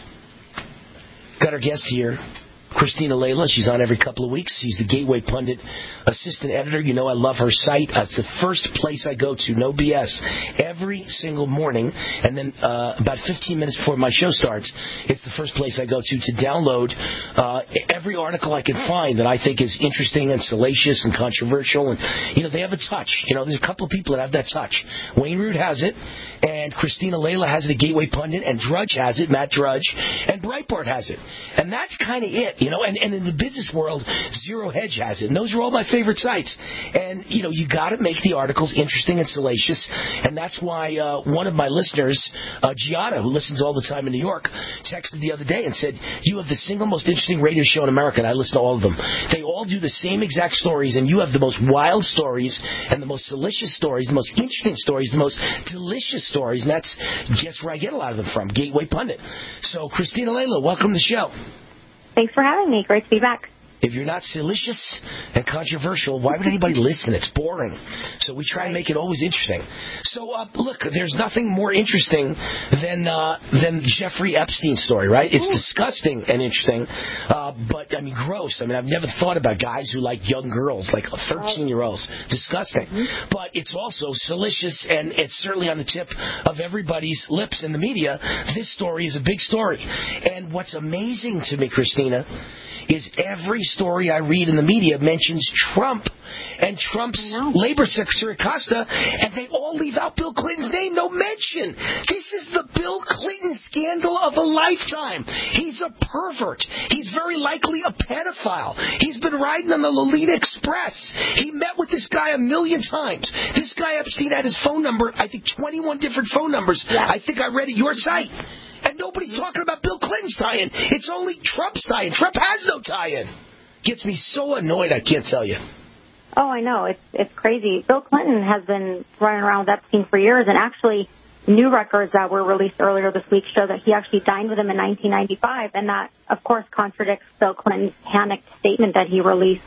Speaker 3: Got our guest here, Christina Layla. She's on every couple of weeks. She's the Gateway Pundit assistant editor. You know I love her site. It's the first place I go to, no BS, every single morning. And then about 15 minutes before my show starts, it's the first place I go to download every article I can find that I think is interesting and salacious and controversial. And, you know, they have a touch. You know, there's a couple of people that have that touch. Wayne Root has it, and Christina Layla has it at Gateway Pundit, and Drudge has it, Matt Drudge, and Breitbart has it. And that's kind of it. You know, and in the business world, Zero Hedge has it. And those are all my favorite sites. And, you know, you got to make the articles interesting and salacious. And that's why one of my listeners, Gianna, who listens all the time in New York, texted the other day and said, you have the single most interesting radio show in America. And I listen to all of them. They all do the same exact stories, and you have the most wild stories and the most salacious stories, the most interesting stories, the most delicious stories. And that's, guess where I get a lot of them from, Gateway Pundit. So, Christina Layla, welcome to the show.
Speaker 16: Thanks for having me. Great to be back.
Speaker 3: If you're not salacious and controversial, why would anybody listen? It's boring. So we try and make it always interesting. So, look, there's nothing more interesting than Jeffrey Epstein's story, right? It's disgusting and interesting, but, I mean, gross. I mean, I've never thought about guys who like young girls, like 13-year-olds. Disgusting. But it's also salacious, and it's certainly on the tip of everybody's lips in the media. This story is a big story. And what's amazing to me, Christina, is every story I read in the media mentions Trump and Trump's Labor Secretary Costa, and they all leave out Bill Clinton's name. No mention. This is the Bill Clinton scandal of a lifetime. He's a pervert. He's very likely a pedophile. He's been riding on the Lolita Express. He met with this guy 1 million times. This guy Epstein had his phone number, I think 21 different phone numbers. I think I read at your site. And nobody's talking about Bill Clinton's tie-in. It's only Trump's tie-in. Trump has no tie-in. Gets me so annoyed, I can't tell you.
Speaker 16: Oh, I know. It's crazy. Bill Clinton has been running around with Epstein for years, and actually new records that were released earlier this week show that he actually dined with him in 1995, and that, of course, contradicts Bill Clinton's panicked statement that he released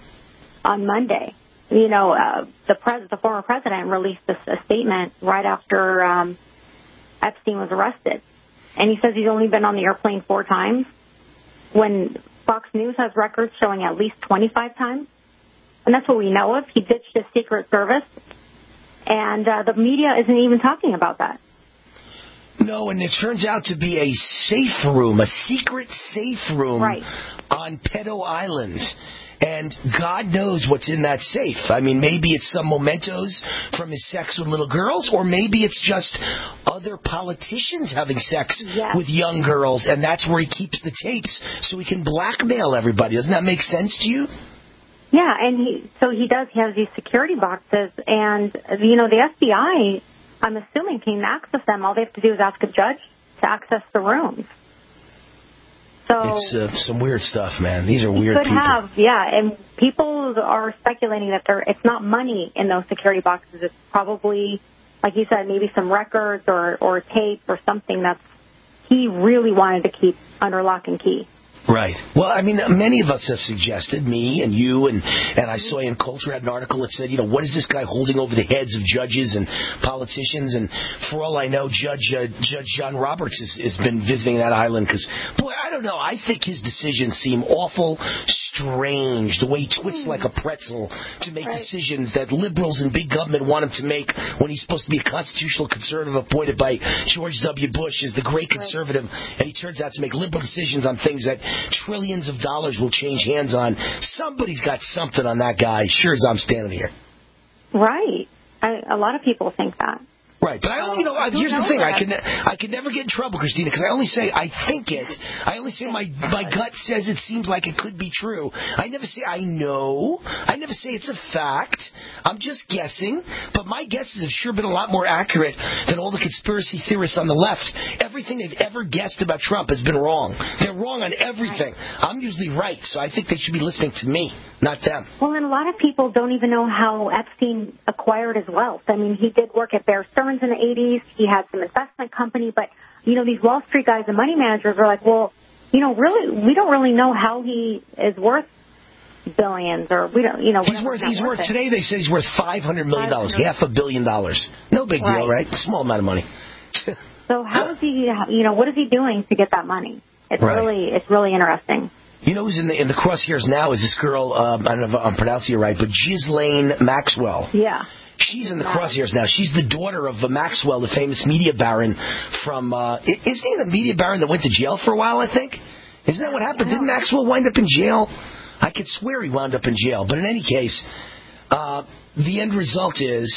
Speaker 16: on Monday. You know, the former president released a statement right after Epstein was arrested. And he says he's only been on the airplane 4 times, when Fox News has records showing at least 25 times. And that's what we know of. He ditched his Secret Service, and the media isn't even talking about that.
Speaker 3: No, and it turns out to be a safe room, a secret safe room on Pedo Island. And God knows what's in that safe. I mean, maybe it's some mementos from his sex with little girls, or maybe it's just other politicians having sex with young girls, and that's where he keeps the tapes so he can blackmail everybody. Doesn't that make sense to you?
Speaker 16: Yeah, and he has these security boxes, and, the FBI, I'm assuming, can access them. All they have to do is ask a judge to access the rooms. So
Speaker 3: it's some weird stuff, man. These are weird people.
Speaker 16: And people are speculating that it's not money in those security boxes. It's probably, like you said, maybe some records or tape or something that he really wanted to keep under lock and key.
Speaker 3: Right. Well, I mean, many of us have suggested, me and you, and I saw in Culture had an article that said, what is this guy holding over the heads of judges and politicians? And for all I know, Judge John Roberts has been visiting that island because, boy, I don't know. I think his decisions seem awful strange, the way he twists like a pretzel to make decisions that liberals and big government want him to make when he's supposed to be a constitutional conservative appointed by George W. Bush as the great conservative, and he turns out to make liberal decisions on things that trillions of dollars will change hands on. Somebody's got something on that guy, sure as I'm standing here.
Speaker 16: Right. A lot of people think that.
Speaker 3: Right, but here's the thing. I can never get in trouble, Christina, because I only say I think it. I only say my gut says it seems like it could be true. I never say I know. I never say it's a fact. I'm just guessing. But my guesses have sure been a lot more accurate than all the conspiracy theorists on the left. Everything they've ever guessed about Trump has been wrong. They're wrong on everything. I'm usually right, so I think they should be listening to me, not them.
Speaker 16: Well, and a lot of people don't even know how Epstein acquired his wealth. I mean, he did work at Bear Stearns in the 80s. He had some investment company, but, these Wall Street guys and money managers are like, well, really, we don't really know how he is worth billions, or we don't,
Speaker 3: He's worth today, they say he's worth $500 million, $500 million. No big deal, right? Small amount of money.
Speaker 16: So how is he, what is he doing to get that money? It's really interesting.
Speaker 3: Who's in the crosshairs now is this girl, I don't know if I'm pronouncing it right, but Ghislaine Maxwell.
Speaker 16: Yeah.
Speaker 3: She's in the crosshairs now. She's the daughter of Maxwell, the famous media baron from, isn't he the media baron that went to jail for a while, I think? Isn't that what happened? Didn't Maxwell wind up in jail? I could swear he wound up in jail. But in any case, the end result is,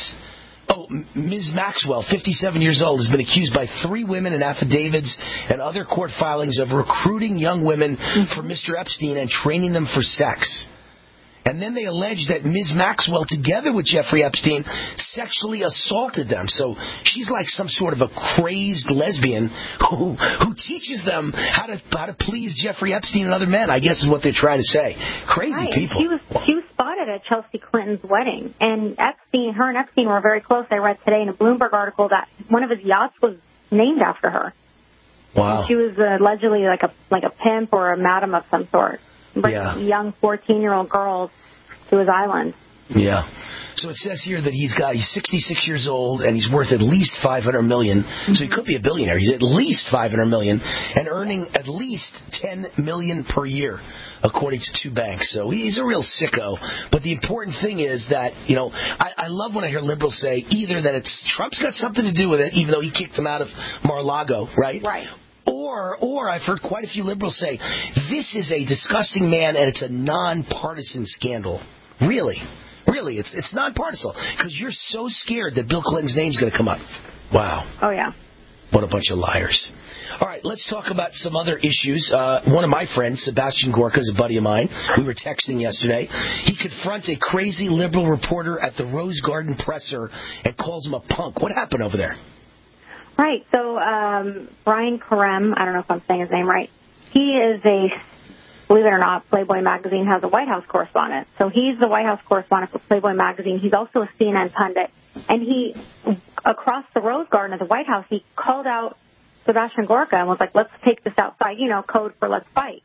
Speaker 3: Ms. Maxwell, 57 years old, has been accused by 3 women in affidavits and other court filings of recruiting young women for Mr. Epstein and training them for sex. And then they allege that Ms. Maxwell, together with Jeffrey Epstein, sexually assaulted them. So she's like some sort of a crazed lesbian who teaches them how to please Jeffrey Epstein and other men, I guess is what they're trying to say. Crazy people.
Speaker 16: She was spotted at Chelsea Clinton's wedding. And her and Epstein were very close. I read today in a Bloomberg article that one of his yachts was named after her.
Speaker 3: Wow.
Speaker 16: And she was allegedly like a pimp or a madam of some sort. Bringing young 14-year-old girls to his island.
Speaker 3: Yeah. So it says here that he's 66 years old and he's worth at least $500 million. So he could be a billionaire. He's at least $500 million and earning at least $10 million per year, according to 2 banks. So he's a real sicko. But the important thing is that, I love when I hear liberals say either that Trump's got something to do with it, even though he kicked them out of Mar-a-Lago, right?
Speaker 16: Right.
Speaker 3: Or I've heard quite a few liberals say, this is a disgusting man and it's a nonpartisan scandal. Really, it's nonpartisan because you're so scared that Bill Clinton's name's going to come up. Wow.
Speaker 16: Oh, yeah.
Speaker 3: What a bunch of liars. All right, let's talk about some other issues. One of my friends, Sebastian Gorka, is a buddy of mine. We were texting yesterday. He confronts a crazy liberal reporter at the Rose Garden presser and calls him a punk. What happened over there?
Speaker 16: Right. So Brian Karem, I don't know if I'm saying his name right. He is believe it or not, Playboy magazine has a White House correspondent. So he's the White House correspondent for Playboy magazine. He's also a CNN pundit. And he, across the Rose Garden of the White House, he called out Sebastian Gorka and was like, let's take this outside, code for let's fight.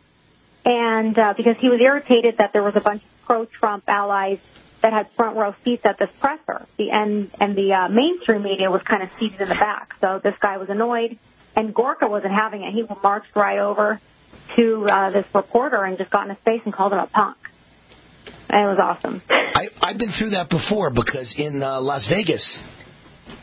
Speaker 16: And because he was irritated that there was a bunch of pro-Trump allies that had front row seats at this presser. And the mainstream media was kind of seated in the back. So this guy was annoyed, and Gorka wasn't having it. He marched right over to this reporter and just got in his face and called him a punk. And it was awesome.
Speaker 3: I've been through that before because in Las Vegas,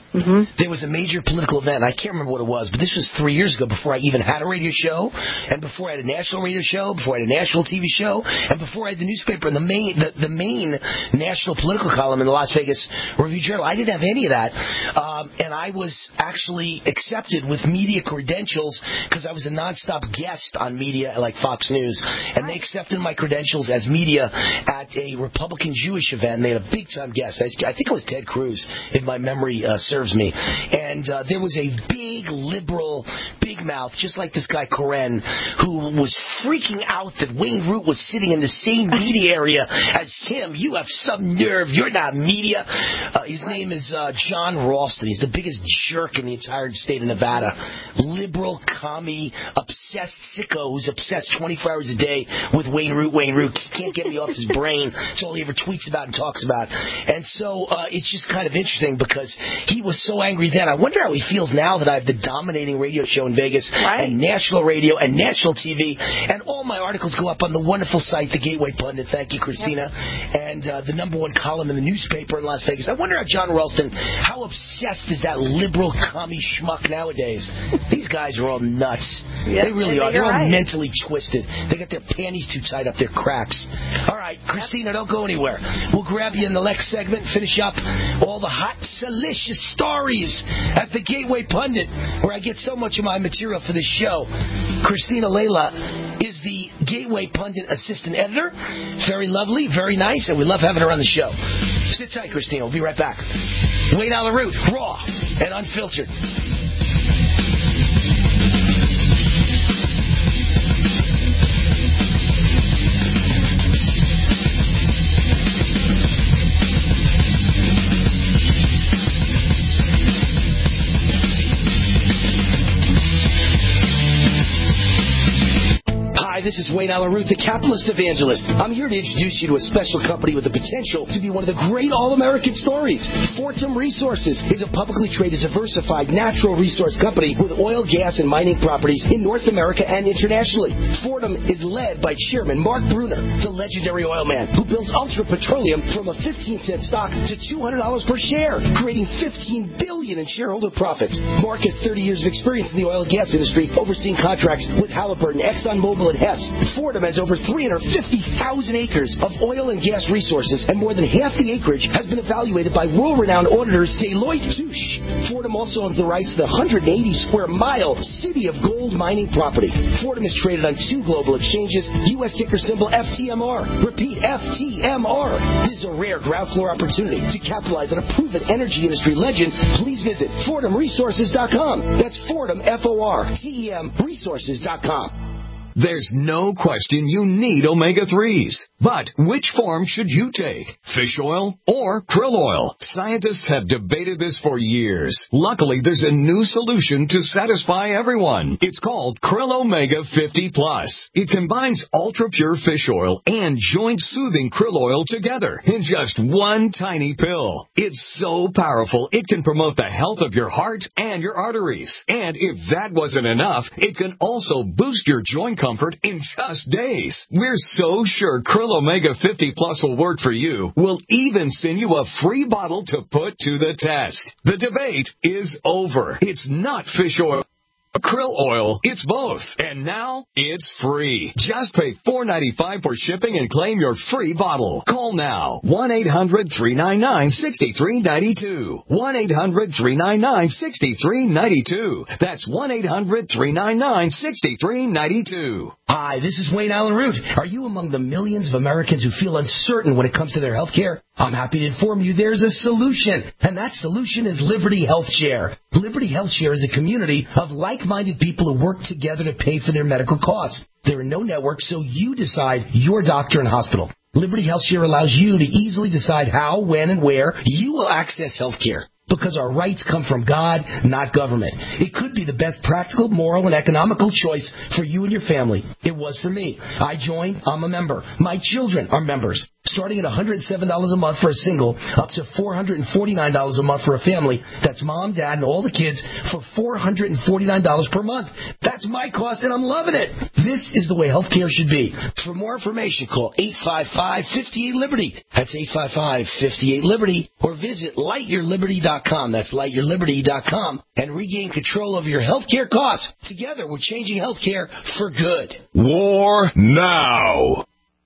Speaker 3: There was a major political event. I can't remember what it was, but this was 3 years ago, before I even had a radio show, and before I had a national radio show, before I had a national TV show, and before I had the newspaper and the main national political column in the Las Vegas Review-Journal. I didn't have any of that, and I was actually accepted with media credentials because I was a nonstop guest on media like Fox News, and they accepted my credentials as media at a Republican Jewish event, and they had a big-time guest. I think it was Ted Cruz, if my memory serves me. And there was a big liberal, big mouth, just like this guy Koren, who was freaking out that Wayne Root was sitting in the same media area as him. You have some nerve. You're not media. His name is John Ralston. He's the biggest jerk in the entire state of Nevada. Liberal, commie, obsessed sicko who's obsessed 24 hours a day with Wayne Root. Wayne Root can't get me off his brain. It's all he ever tweets about and talks about. And so it's just kind of interesting because he was so angry then. I wonder how he feels now that I have the dominating radio show in Vegas and national radio and national TV. And all my articles go up on the wonderful site, The Gateway Pundit. Thank you, Christina. And the #1 column in the newspaper in Las Vegas. I wonder how John Ralston, how obsessed is that liberal commie schmuck nowadays? These guys are all nuts. They really are. They're all mentally twisted. They got their panties too tight up their cracks. All right, Christina, don't go anywhere. We'll grab you in the next segment and finish up all the hot, salacious stories at the Gateway Pundit, where I get so much of my material for this show. Christina Layla is the Gateway Pundit assistant editor. Very lovely, very nice, and we love having her on the show. Sit tight, Christina. We'll be right back. Wayne Allyn Root, raw and unfiltered. This is Wayne Allyn Root, the capitalist evangelist. I'm here to introduce you to a special company with the potential to be one of the great all-American stories. Fortum Resources is a publicly traded, diversified natural resource company with oil, gas, and mining properties in North America and internationally. Fortum is led by Chairman Mark Brunner, the legendary oil man who built Ultra Petroleum from a 15-cent stock to $200 per share, creating $15 billion in shareholder profits. Mark has 30 years of experience in the oil and gas industry, overseeing contracts with Halliburton, ExxonMobil, and Hess. Fortum has over 350,000 acres of oil and gas resources, and more than half the acreage has been evaluated by world-renowned auditors Deloitte Touche. Fortum also owns the rights to the 180-square-mile City of Gold mining property. Fortum is traded on 2 global exchanges, U.S. ticker symbol FTMR. Repeat, FTMR. This is a rare ground floor opportunity to capitalize on a proven energy industry legend. Please visit FortumResources.com. That's Fortum, F-O-R-T-E-M, Resources.com.
Speaker 1: There's no question you need omega-3s. But which form should you take? Fish oil or krill oil? Scientists have debated this for years. Luckily, there's a new solution to satisfy everyone. It's called Krill Omega 50 Plus. It combines ultra-pure fish oil and joint-soothing krill oil together in just one tiny pill. It's so powerful, it can promote the health of your heart and your arteries. And if that wasn't enough, it can also boost your joint comfort in just days. We're so sure Krill Omega 50 Plus will work for you. We'll even send you a free bottle to put to the test. The debate is over. It's not fish oil. Krill oil, it's both. And now, it's free. Just pay $4.95 for shipping and claim your free bottle. Call now. 1-800-399-6392. 1-800-399-6392. That's 1-800-399-6392.
Speaker 3: Hi, this is Wayne Allyn Root. Are you among the millions of Americans who feel uncertain when it comes to their health care? I'm happy to inform you there's a solution, and that solution is Liberty Health Share. Liberty Health Share is a community of like-minded people who work together to pay for their medical costs. There are no networks, so you decide your doctor and hospital. Liberty Health Share allows you to easily decide how, when, and where you will access health care. Because our rights come from God, not government. It could be the best practical, moral, and economical choice for you and your family. It was for me. I joined. I'm a member. My children are members. Starting at $107 a month for a single, up to $449 a month for a family. That's mom, dad, and all the kids for $449 per month. That's my cost, and I'm loving it. This is the way healthcare should be. For more information, call 855-58-LIBERTY. That's 855-58-LIBERTY. Or visit lightyourliberty.com. That's lightyourliberty.com. And regain control over your healthcare costs. Together, we're changing healthcare for good.
Speaker 2: War now.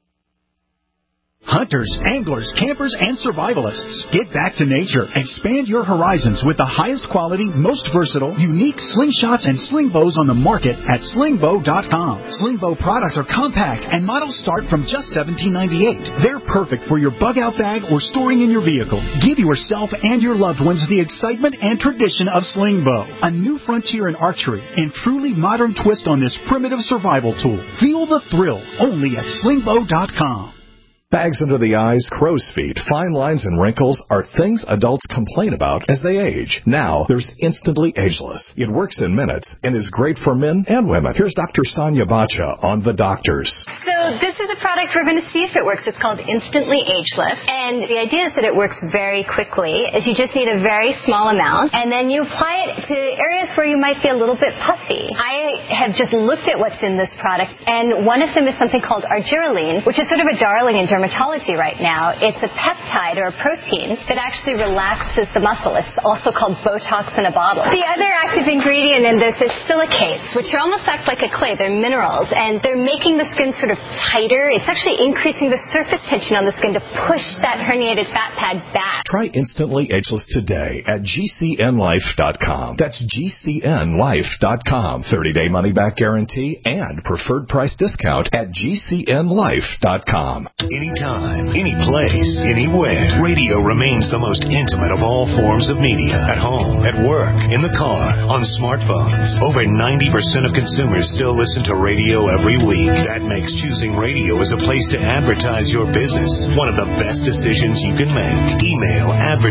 Speaker 17: Hunters, anglers, campers, and survivalists. Get back to nature. Expand your horizons with the highest quality, most versatile, unique slingshots and sling bows on the market at slingbow.com. Slingbow products are compact and models start from just $17.98. They're perfect for your bug out bag or storing in your vehicle. Give yourself and your loved ones the excitement and tradition of Slingbow, a new frontier in archery and truly modern twist on this primitive survival tool. Feel the thrill only at slingbow.com.
Speaker 1: Bags under the eyes, crow's feet, fine lines, and wrinkles are things adults complain about as they age. Now, there's Instantly Ageless. It works in minutes and is great for men and women. Here's Dr. Sonia Bacha on The Doctors.
Speaker 18: So this is a product we're going to see if it works. It's called Instantly Ageless. And the idea is that it works very quickly, is you just need a very small amount, and then you apply it to areas where you might be a little bit puffy. I have just looked at what's in this product, and one of them is something called argireline, which is sort of a darling in dermatology right now. It's a peptide or a protein that actually relaxes the muscle. It's also called Botox in a bottle. The other active ingredient in this is silicates, which are almost act like a clay. They're minerals, and they're making the skin sort of tighter. It's actually increasing the surface tension on the skin to push that herniated fat pad back.
Speaker 1: Try Instantly Ageless today at GCNlife.com. That's GCNlife.com. 30-day money-back guarantee and preferred price discount at GCNlife.com.
Speaker 19: Anytime, any place, anywhere, radio remains the most intimate of all forms of media. At home, at work, in the car, on smartphones. Over 90% of consumers still listen to radio every week. That makes choosing radio as a place to advertise your business one of the best decisions you can make. Email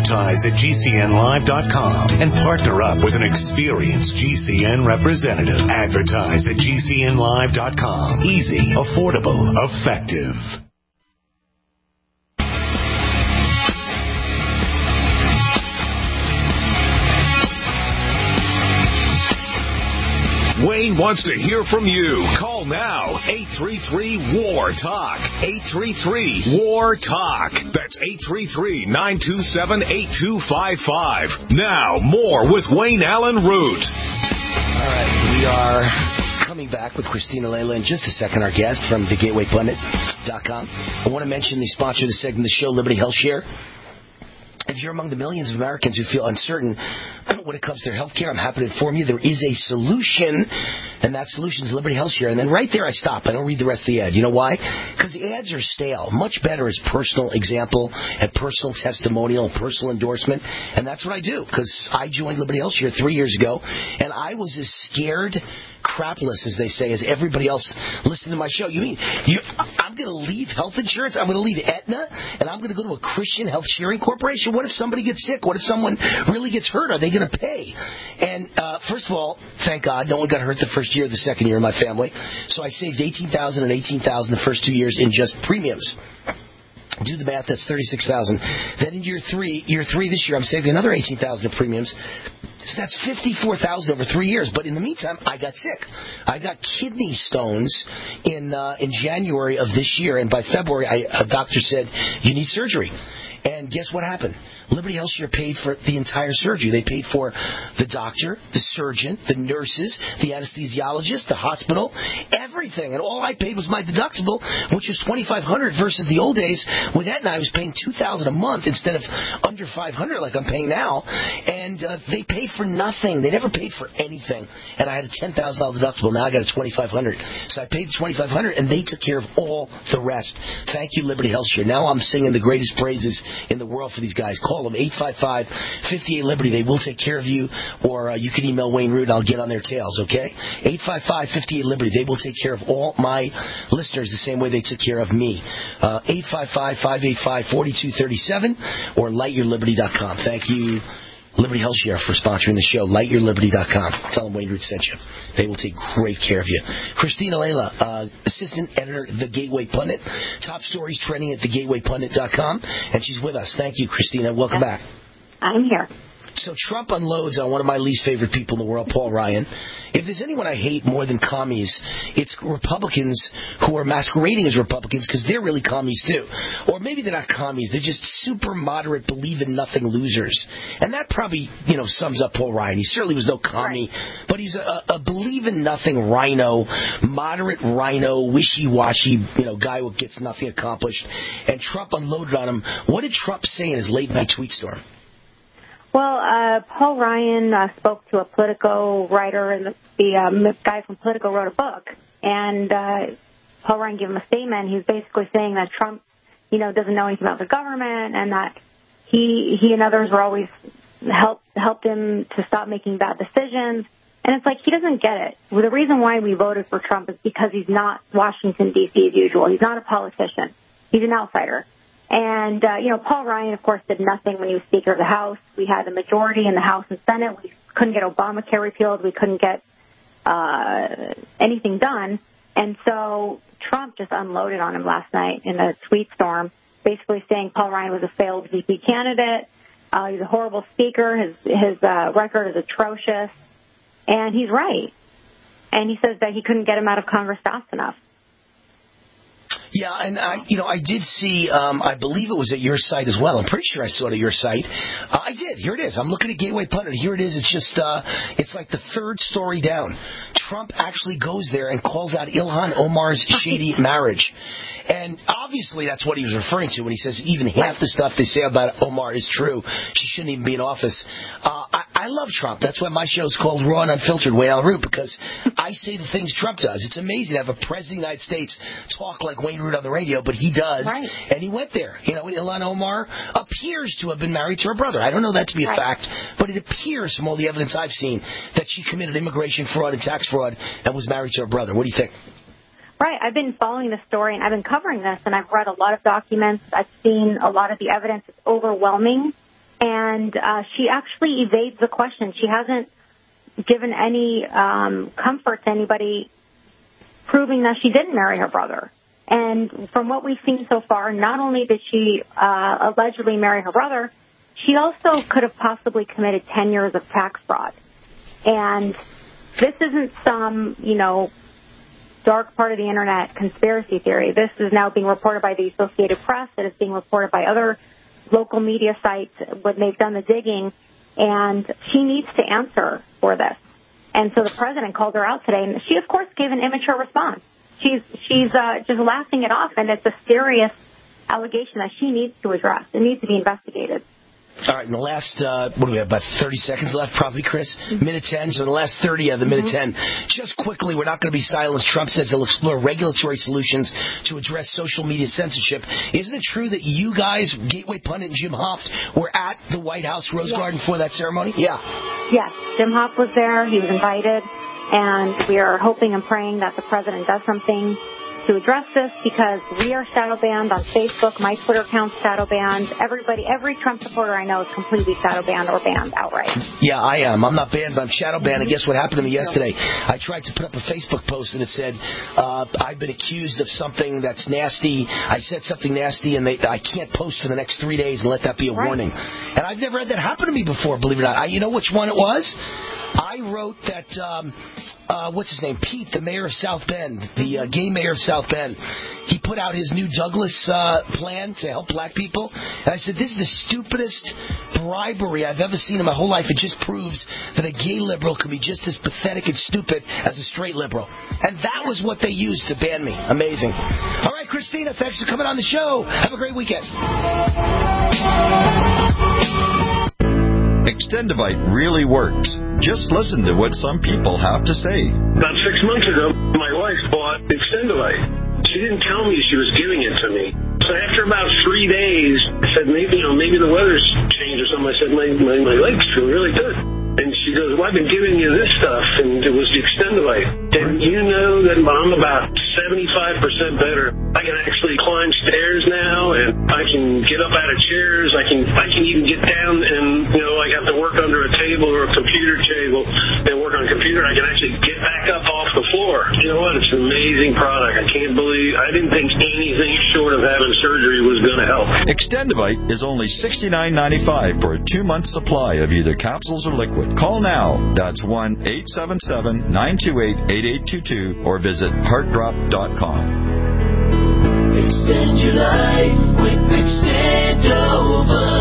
Speaker 19: advertise@gcnlive.com and partner up with an experienced GCN representative. Advertise at gcnlive.com. Easy, affordable, effective.
Speaker 2: Wayne wants to hear from you. Call now. 833-WAR-TALK. 833-WAR-TALK. That's 833-927-8255. Now, more with Wayne Allen Root.
Speaker 3: All right, we are coming back with Christina Layla in just a second, our guest from thegatewaypundit.com. I want to mention the sponsor of the segment of the show, Liberty Health Share. If you're among the millions of Americans who feel uncertain when it comes to their health care, I'm happy to inform you there is a solution, and that solution is Liberty Health Share. And then right there I stop. I don't read the rest of the ad. You know why? Because the ads are stale. Much better is personal example and personal testimonial and personal endorsement. And that's what I do, because I joined Liberty Health Share 3 years ago, and I was as scared crapless, as they say, as everybody else listening to my show. You mean I'm going to leave health insurance? I'm going to leave Aetna, and I'm going to go to a Christian health sharing corporation? What if somebody gets sick? What if someone really gets hurt? Are they going to pay? And first of all, thank God, no one got hurt the first year or the second year in my family. So I saved $18,000 and $18,000 the first 2 years in just premiums. Do the math, that's $36,000. Then in year three this year, I'm saving another $18,000 of premiums. So that's $54,000 over 3 years. But in the meantime, I got sick. I got kidney stones in January of this year, and by February, a doctor said, you need surgery. And guess what happened? Liberty Health Share paid for the entire surgery. They paid for the doctor, the surgeon, the nurses, the anesthesiologist, the hospital, everything. And all I paid was my deductible, which was $2,500 versus the old days. With Aetna, I was paying $2,000 a month instead of under $500 like I'm paying now. And they paid for nothing. They never paid for anything. And I had a $10,000 deductible. Now I got a $2,500. So I paid the $2,500, and they took care of all the rest. Thank you, Liberty Health Share. Now I'm singing the greatest praises in the world for these guys. Call them 855-58-LIBERTY. They will take care of you, or you can email Wayne Root. I'll get on their tails, okay? 855-58-LIBERTY. They will take care of all my listeners the same way they took care of me. 855-585-4237 or lightyourliberty.com. Thank you Liberty Health Share for sponsoring the show. LightYourLiberty.com. Tell them Wayne Root sent you. They will take great care of you. Christina Layla, assistant editor at The Gateway Pundit. Top stories trending at thegatewaypundit.com. And she's with us. Thank you, Christina. Welcome back.
Speaker 16: I'm here.
Speaker 3: So Trump unloads on one of my least favorite people in the world, Paul Ryan. If there's anyone I hate more than commies, it's Republicans who are masquerading as Republicans because they're really commies too. Or maybe they're not commies. They're just super moderate, believe-in-nothing losers. And that probably, sums up Paul Ryan. He certainly was no commie, but he's a believe-in-nothing rhino, moderate rhino, wishy-washy, guy who gets nothing accomplished. And Trump unloaded on him. What did Trump say in his late-night tweet storm?
Speaker 16: Well, Paul Ryan spoke to a Politico writer, and the guy from Politico wrote a book. And Paul Ryan gave him a statement. He was basically saying that Trump, doesn't know anything about the government, and that he and others were always helped him to stop making bad decisions. And it's like he doesn't get it. Well, the reason why we voted for Trump is because he's not Washington, D.C. as usual. He's not a politician. He's an outsider. And, Paul Ryan, of course, did nothing when he was Speaker of the House. We had a majority in the House and Senate. We couldn't get Obamacare repealed. We couldn't get anything done. And so Trump just unloaded on him last night in a tweet storm, basically saying Paul Ryan was a failed VP candidate. He's a horrible speaker. His record is atrocious. And he's right. And he says that he couldn't get him out of Congress fast enough.
Speaker 3: Yeah, and I did see, I believe it was at your site as well. I'm pretty sure I saw it at your site. I did. Here it is. I'm looking at Gateway Pundit. Here it is. It's just, it's like the third story down. Trump actually goes there and calls out Ilhan Omar's shady marriage. And obviously that's what he was referring to when he says even half the stuff they say about Omar is true. She shouldn't even be in office. I love Trump. That's why my show is called Raw and Unfiltered, Wayne Root, because I say the things Trump does. It's amazing to have a president of the United States talk like Wayne Root on the radio, but he does. Right. And he went there. Ilhan Omar appears to have been married to her brother. I don't know that to be a fact, but it appears from all the evidence I've seen that she committed immigration fraud and tax fraud and was married to her brother. What do you think?
Speaker 16: Right. I've been following the story, and I've been covering this, and I've read a lot of documents. I've seen a lot of the evidence. It's overwhelming. And she actually evades the question. She hasn't given any comfort to anybody proving that she didn't marry her brother. And from what we've seen so far, not only did she allegedly marry her brother, she also could have possibly committed 10 years of tax fraud. And this isn't some, dark part of the Internet conspiracy theory. This is now being reported by the Associated Press. It is being reported by other local media sites when they've done the digging. And she needs to answer for this. And so the president called her out today, and she, of course, gave an immature response. She's just laughing it off, and it's a serious allegation that she needs to address. It needs to be investigated.
Speaker 3: All right, in the last, what do we have, about 30 seconds left probably, Chris? Minute 10, so in the last 30 of the minute 10. Just quickly, we're not going to be silenced. Trump says he'll explore regulatory solutions to address social media censorship. Isn't it true that you guys, Gateway Pundit and Jim Hoft, were at the White House Rose Garden for that ceremony? Yeah. Yes,
Speaker 16: Jim Hoft was there. He was invited. And we are hoping and praying that the president does something to address this, because we are shadow banned on Facebook. My Twitter account's shadow banned. Every Trump supporter I know is completely shadow banned or banned outright. Yeah, I am. I'm not banned, but I'm shadow banned. And guess what happened to me yesterday? I tried to put up a Facebook post, and it said, I've been accused of something that's nasty. I said something nasty, and I can't post for the next 3 days and let that be a warning. And I've never had that happen to me before, believe it or not. You know which one it was? I wrote that, what's his name? Pete, the mayor of South Bend, the gay mayor of South Bend. He put out his new Douglas plan to help black people. And I said, this is the stupidest bribery I've ever seen in my whole life. It just proves that a gay liberal can be just as pathetic and stupid as a straight liberal. And that was what they used to ban me. Amazing. All right, Christina, thanks for coming on the show. Have a great weekend.
Speaker 20: Extendivite really works. Just listen to what some people have to say.
Speaker 21: About 6 months ago, my wife bought Extendivite. She didn't tell me she was giving it to me. So after about 3 days, I said, maybe the weather's changed or something. I said, my legs feel really good. And she goes, well, I've been giving you this stuff, and it was the Extendivite. And you know that I'm about 75% better. I can actually climb stairs now, and I can get up out of chairs. I can even get down and, I have to work under a table or a computer table and work on a computer. I can actually get back up off the floor. You know what? It's an amazing product. I didn't think anything short of having surgery was going to help.
Speaker 20: Extendivite is only $69.95 for a 2-month supply of either capsules or liquid. Call now. That's 1-877-928-8822 or visit heartdrop.com.
Speaker 5: Extend your life with Extendovite.